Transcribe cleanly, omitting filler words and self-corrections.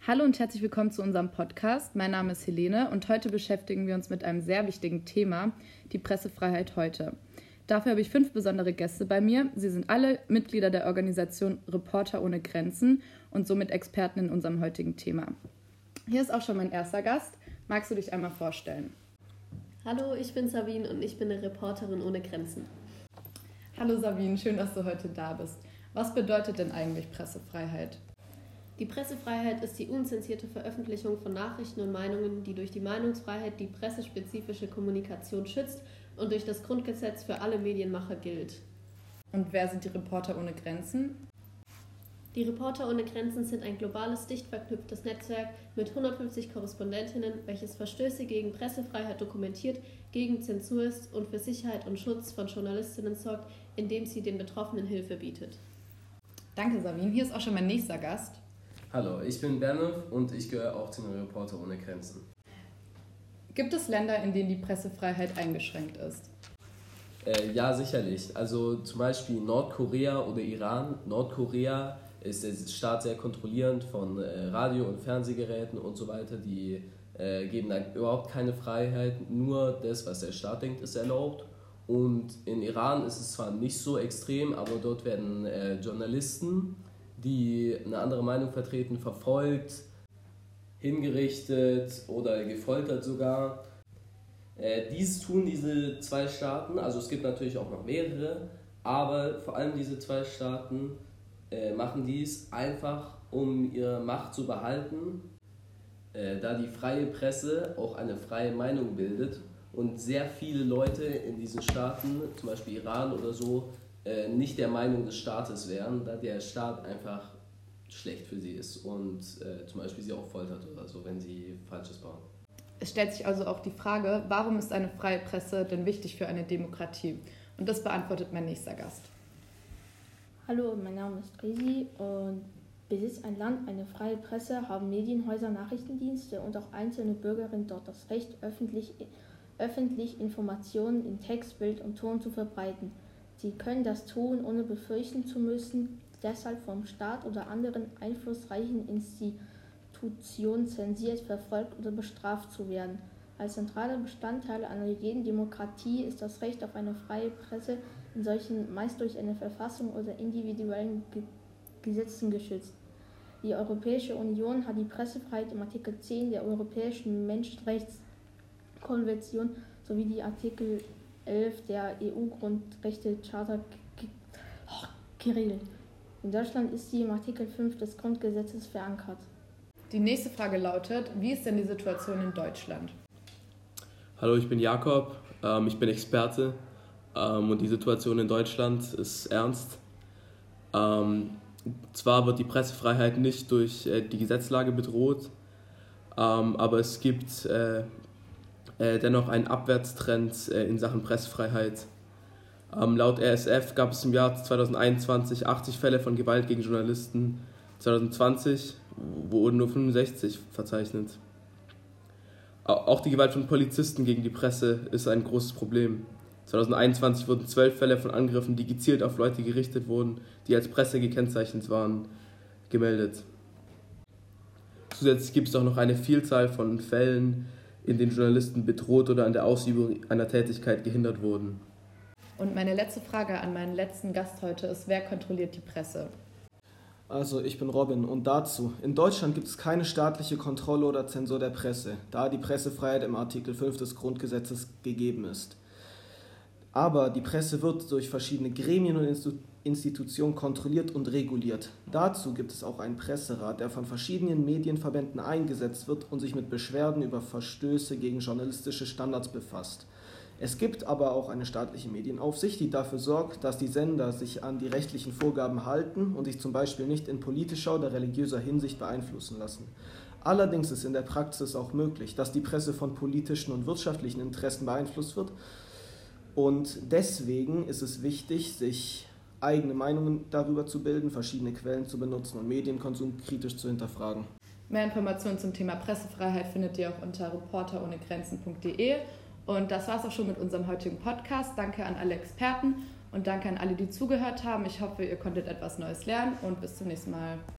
Hallo und herzlich willkommen zu unserem Podcast. Mein Name ist Helene und heute beschäftigen wir uns mit einem sehr wichtigen Thema, die Pressefreiheit heute. Dafür habe ich 5 besondere Gäste bei mir. Sie sind alle Mitglieder der Organisation Reporter ohne Grenzen und somit Experten in unserem heutigen Thema. Hier ist auch schon mein erster Gast. Magst du dich einmal vorstellen? Hallo, ich bin Sabine und ich bin eine Reporterin ohne Grenzen. Hallo Sabine, schön, dass du heute da bist. Was bedeutet denn eigentlich Pressefreiheit? Die Pressefreiheit ist die unzensierte Veröffentlichung von Nachrichten und Meinungen, die durch die Meinungsfreiheit die pressespezifische Kommunikation schützt und durch das Grundgesetz für alle Medienmacher gilt. Und wer sind die Reporter ohne Grenzen? Die Reporter ohne Grenzen sind ein globales, dicht verknüpftes Netzwerk mit 150 Korrespondentinnen, welches Verstöße gegen Pressefreiheit dokumentiert, gegen Zensur ist und für Sicherheit und Schutz von Journalistinnen sorgt, indem sie den Betroffenen Hilfe bietet. Danke Sabine, hier ist auch schon mein nächster Gast. Hallo, ich bin Bernhoff und ich gehöre auch zu den Reporter ohne Grenzen. Gibt es Länder, in denen die Pressefreiheit eingeschränkt ist? Ja, sicherlich. Also zum Beispiel Nordkorea oder Iran. Nordkorea ist der Staat sehr kontrollierend von Radio- und Fernsehgeräten und so weiter. Die geben da überhaupt keine Freiheit. Nur das, was der Staat denkt, ist erlaubt. Und in Iran ist es zwar nicht so extrem, aber dort werden Journalisten, die eine andere Meinung vertreten, verfolgt, hingerichtet oder gefoltert sogar. Dies tun diese 2 Staaten, also es gibt natürlich auch noch mehrere, aber vor allem diese 2 Staaten machen dies einfach, um ihre Macht zu behalten, da die freie Presse auch eine freie Meinung bildet und sehr viele Leute in diesen Staaten, zum Beispiel Iran oder so, nicht der Meinung des Staates wären, da der Staat einfach schlecht für sie ist und zum Beispiel sie auch foltert oder so, wenn sie Falsches bauen. Es stellt sich also auch die Frage, warum ist eine freie Presse denn wichtig für eine Demokratie? Und das beantwortet mein nächster Gast. Hallo, mein Name ist Resi und besitzt ein Land eine freie Presse, haben Medienhäuser, Nachrichtendienste und auch einzelne Bürgerinnen dort das Recht, öffentlich Informationen in Text, Bild und Ton zu verbreiten. Sie können das tun, ohne befürchten zu müssen, deshalb vom Staat oder anderen einflussreichen Institutionen zensiert, verfolgt oder bestraft zu werden. Als zentraler Bestandteil einer jeden Demokratie ist das Recht auf eine freie Presse in solchen meist durch eine Verfassung oder individuellen Gesetzen geschützt. Die Europäische Union hat die Pressefreiheit im Artikel 10 der Europäischen Menschenrechtskonvention sowie die Artikel 11 der EU-Grundrechtecharta geregelt. In Deutschland ist sie im Artikel 5 des Grundgesetzes verankert. Die nächste Frage lautet, wie ist denn die Situation in Deutschland? Hallo, ich bin Jakob, ich bin Experte und die Situation in Deutschland ist ernst. Zwar wird die Pressefreiheit nicht durch die Gesetzlage bedroht, aber es gibt dennoch einen Abwärtstrend in Sachen Pressefreiheit. Laut RSF gab es im Jahr 2021 80 Fälle von Gewalt gegen Journalisten. 2020 wurden nur 65 verzeichnet. Auch die Gewalt von Polizisten gegen die Presse ist ein großes Problem. 2021 wurden 12 Fälle von Angriffen, die gezielt auf Leute gerichtet wurden, die als Presse gekennzeichnet waren, gemeldet. Zusätzlich gibt es auch noch eine Vielzahl von Fällen, in denen Journalisten bedroht oder an der Ausübung einer Tätigkeit gehindert wurden. Und meine letzte Frage an meinen letzten Gast heute ist, wer kontrolliert die Presse? Also ich bin Robin und dazu, in Deutschland gibt es keine staatliche Kontrolle oder Zensur der Presse, da die Pressefreiheit im Artikel 5 des Grundgesetzes gegeben ist. Aber die Presse wird durch verschiedene Gremien und Institutionen kontrolliert und reguliert. Dazu gibt es auch einen Presserat, der von verschiedenen Medienverbänden eingesetzt wird und sich mit Beschwerden über Verstöße gegen journalistische Standards befasst. Es gibt aber auch eine staatliche Medienaufsicht, die dafür sorgt, dass die Sender sich an die rechtlichen Vorgaben halten und sich zum Beispiel nicht in politischer oder religiöser Hinsicht beeinflussen lassen. Allerdings ist in der Praxis auch möglich, dass die Presse von politischen und wirtschaftlichen Interessen beeinflusst wird. Und deswegen ist es wichtig, sich eigene Meinungen darüber zu bilden, verschiedene Quellen zu benutzen und Medienkonsum kritisch zu hinterfragen. Mehr Informationen zum Thema Pressefreiheit findet ihr auch unter reporterohnegrenzen.de. Und das war es auch schon mit unserem heutigen Podcast. Danke an alle Experten und danke an alle, die zugehört haben. Ich hoffe, ihr konntet etwas Neues lernen und bis zum nächsten Mal.